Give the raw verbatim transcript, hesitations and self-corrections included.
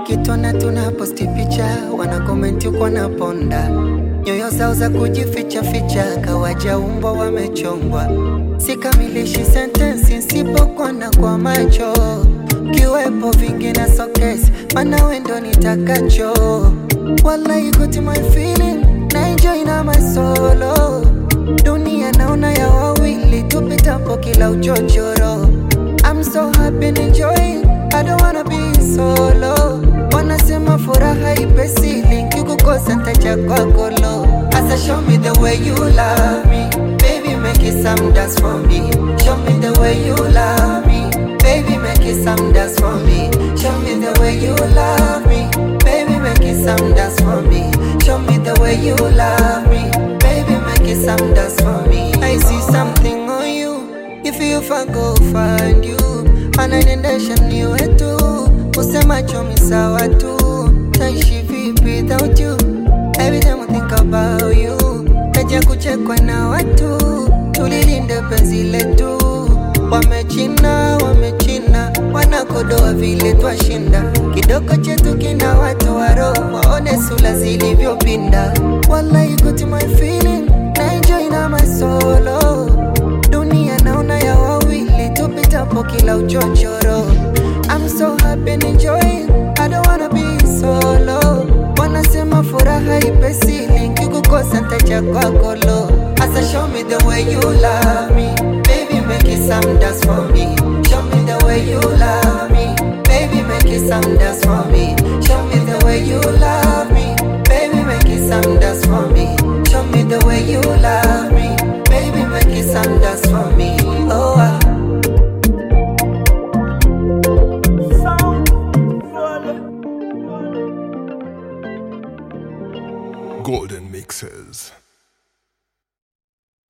wakitona tunaposti picha, wana komenti uko na ponda, nyoyo zao za kujificha ficha, kawaja umbo wamechongwa. Sikamilishi sentensi nsipokwana kwa macho, kiwepo vingi na sokesi, mana wendo nitakacho. Wallahi you got my feeling, na enjoy na my solo. Dunia naona ya wawili, tupitapo kila uchochoro. I'm so happy and enjoying, I don't wanna be solo. Wanasema furaha ipesi, link kukosa ntacha kwa kolo. Asa show me the way you love me, baby make it some dance for me. Show me the way you love me, baby make it some dance for me. Show me the way you love me, baby make it some dance for me. Show me the way you love me, baby make it some dance for me. I see something on you, if you go find you. Ananendesha ni wetu, usema chomi sawa tu. Taishi vipi without you, every time I think about you. Kaja kuchekwa na watu, tulilinde penzi letu. Wamechina, wamechina, wanakodoa vile twashinda. Kidogo chetu kina watu waro, waone sula zilivyopinda. Wallahi you got my feeling, na enjoy na my solo. Dunia naona ya wawili, tupitapo kila uchochoro. I'm so happy and enjoying, I don't wanna be solo. Wanasema furaha ipesi, link kukosa ntacha kwa kolo. Asa show me the way you love me, baby make it some dance for me. Show me the way you love me, baby make it some dance for me. Show me the way you love me, baby make it some dance for me. Show me the way you love me, baby make it some dance for me. Oh uh. Golden Mixes.